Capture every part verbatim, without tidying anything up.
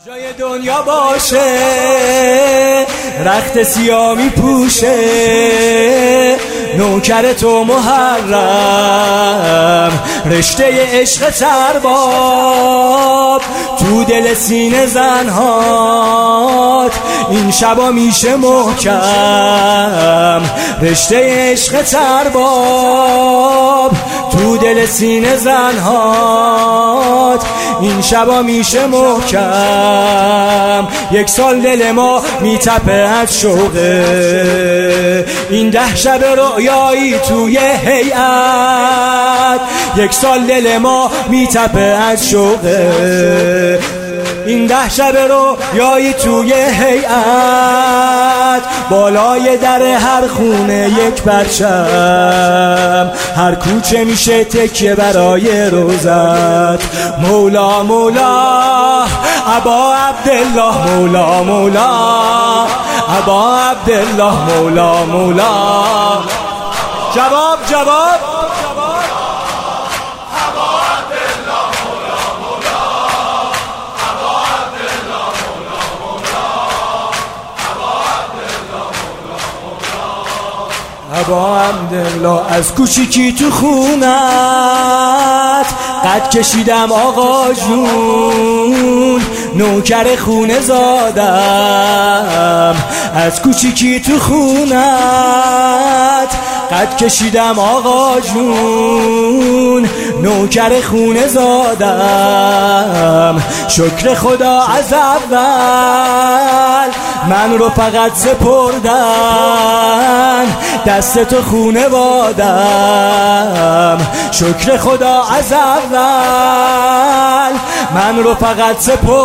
جای دنیا باشه رخت سیاه می پوشه، نوکر تو محرم رشته عشق ترباب تو دل سینه زنهات این شبا میشه محکم، رشته عشق ترباب تو دل سینه زنهات این شبا میشه محکم. یک سال دل ما میتپه از شوقه این ده شب رؤیایی توی هیئت، یک سال دل ما میتپه از شوقه این ده شب رؤیایی توی هیئت، بالای در هر خونه یک پرچم، هر کوچه میشه تکیه برای روزت. مولا مولا ابا عبدالله، مولا مولا ابا عبدالله، مولا مولا. جواب جواب ابا عبدالله. از کوچیکی تو خونت قد کشیدم آقا جون، نوکر خونه زادم. از کوچیکی تو خونت قد کشیدم آقا جون، نوکر خونه زادم. شکر خدا از اول من رو فقط سپردن دست تو خونه وادم. شکر خدا از اول من رو فقط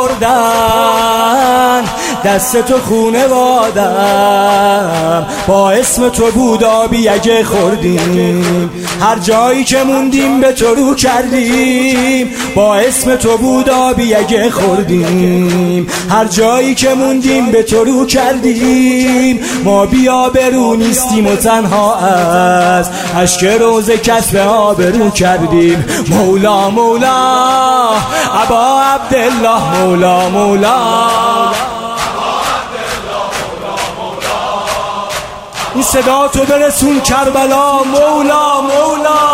سپردن دست تو خونه وادم. با اسم تو بود آبی اگه خوردیم، هر جایی که موندیم به تو رو کردیم. با اسم تو بود آبی اگه خوردیم، هر جایی که موندیم به تو رو کردیم. ما بیا برو نیستیم و تنها از اشک روز کسب آبرو کردیم. مولا مولا ابا عبدالله، مولا مولا. این صدا تو برسون کربلا، مولا مولا.